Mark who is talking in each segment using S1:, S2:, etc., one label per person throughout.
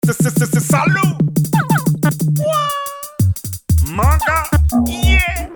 S1: Salute. Manga. Yeah.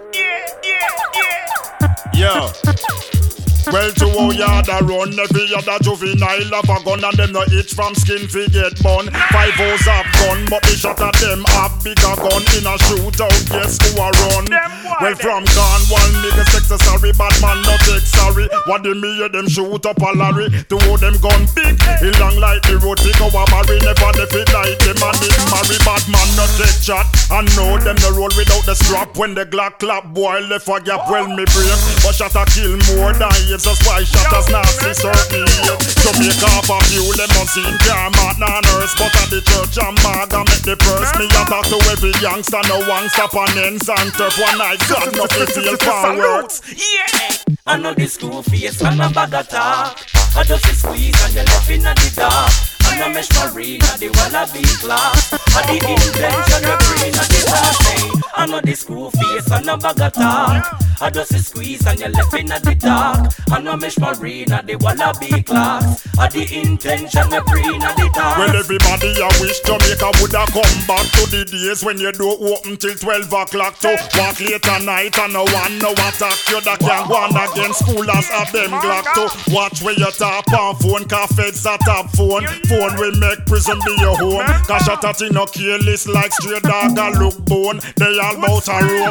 S1: Yo. Well, to how yard a run, every other juvenile have a gun and them no itch from skin fi get bun. 5 hoes have gun, but the shot at them have bigger gun in a shootout. Guess who a run? Well, from Cornwall, niggas accessory, bad man not take sorry. What they me hear them shoot up a lorry? To hold them gun big, he long like the road to go a marry. Never they fit like them and they marry. Bad man not take chat, and know them no roll without the strap. When the Glock clap, boy left a gap. Well me break, but shot a kill more than you. That's why shatters nasty certainly. Jamaica half a few limousine car, mat na nurse, but at the church and maga make the purse. Me a talk to every youngster, no one stop and ends and turf. One night got nothing feel forwards.
S2: Yeah, I know the school face and a bag of talk. I just squeeze and you left in the dark. And I mesh marina, the wallaby class. And the intention you bring at the last. I know the school face and a bag of talk. I just squeeze and you left in the dark. And I mesh marina, the wallaby class. And the intention you bring at the dark.
S1: Well, everybody I wish Jamaica woulda come back to the days when you don't open till 12 o'clock to walk late at night and no one no attack you. That can't go on against schoolers of them Glock to watch where you tap on phone, cause feds a tap phone. Phone will make prison be your home. Cause shot at in no careless like straight dog a look bone. They all bout a room.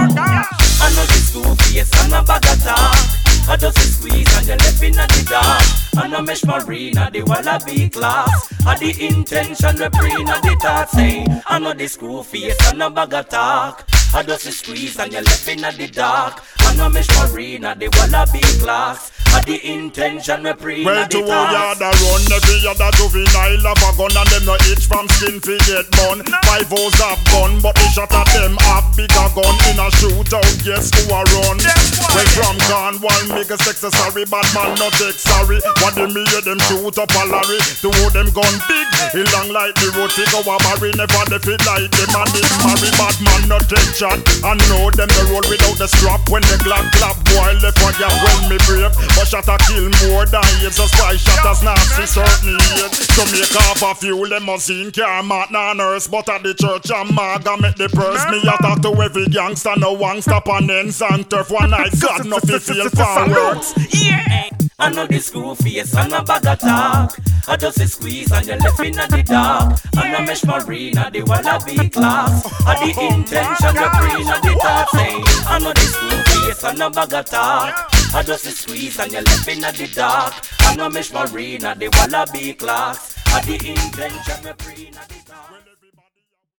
S2: I know the school face and a bag of talk. I just squeeze and you left in the dark. And I mesh marina, the wallaby class. And the intention we bring at the thought say. I know the school face and a bag of talk. I just squeeze and you left in the dark. And I mesh marina, the wallaby class. And the intention we bring
S1: well,
S2: at the
S1: to how
S2: thought.
S1: yard a run, every other juvenile have a gun and them no itch from skin fi get bun. 5 hoes have gun, but the shot at them have bigger gun in a shootout. Guess who a run? Well, from Cornwall, niggas accessory, bad man not take sorry. What they me hear them shoot up a lorry? To hold them gun big, he long like the road to go a marry. Never they fit like them and they marry. Bad man not take chat, and know them the roll without the strap. When the Glock clap, boy left a gap. Well me brave, but shot a kill more than AIDS. That's why shatters nasty certainly hate. Jamaica half a few limousine car, mat na nurse, but at the church and maga make the purse. Me a talk to every gangster, no one stop and ends and turf. One night got nothing feel forwards.
S2: Yeah, I know the school face and a bag of talk. I just squeeze and you left in the dark. And I mesh marina, the wallaby class. And the intention we bring at the thought say. I know the school face and a bag of talk. I just squeeze and you left in the dark. And I mesh marina, the wallaby class. And the intention we bring at the